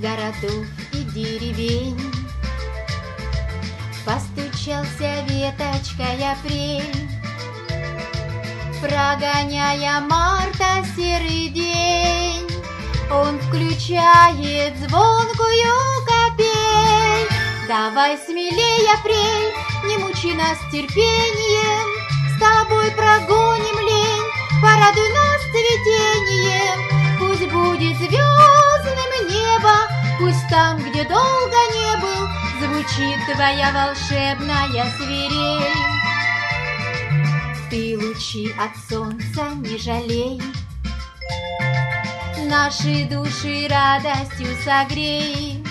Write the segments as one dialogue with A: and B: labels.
A: городов и деревень. Постучался веточкой апрель, прогоняя марта серый день. Он включает звонкую капель. Давай смелей, апрель, не мучи нас терпением, с тобой прогоним лень, порадуй нас цветением. Пусть будет звездным небо, пусть там, где долго не был, звучит твоя волшебная свирель. Ты лучи от солнца не жалей, наши души радостью согрей.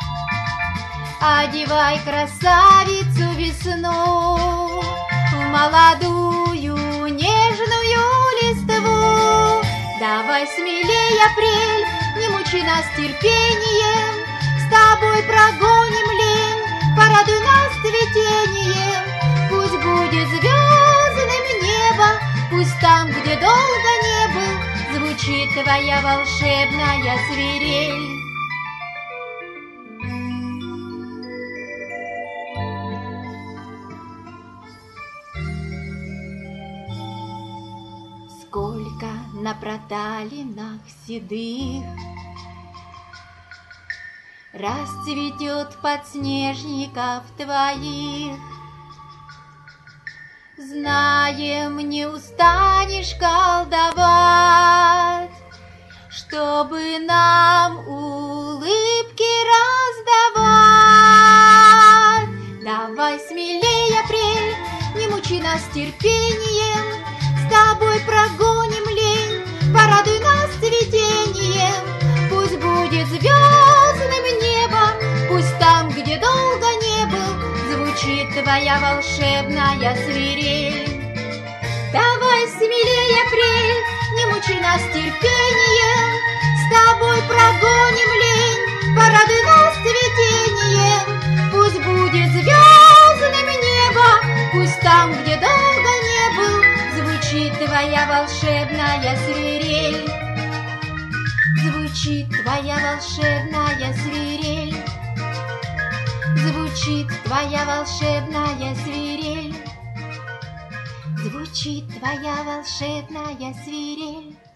A: Одевай красавицу весну в молодую нежную листву. Давай смелей, апрель, не мучи нас терпением, с тобой прогоним лень, порадуй нас цветением. Пусть будет звездным небо, пусть там, где долго не был, звучит твоя волшебная свирель. Сколько на проталинах седых расцветет подснежников твоих. Знаем, не устанешь колдовать, чтобы нам улыбки раздавать. Давай смелей, апрель, не мучи нас терпением, с тобой прогоним лень, порадуй нас цветением. Пусть будет звездным небо, пусть там, где долго не был, звучит твоя волшебная свирель. Давай смелей, апрель, не мучи нас терпением, с тобой прогоним лень, порадуй нас цветением. Пусть будет звездным небо, пусть там, где долго не был, звучит твоя волшебная свирель. Звучит твоя волшебная свирель. Звучит твоя волшебная свирель. Звучит твоя волшебная свирель.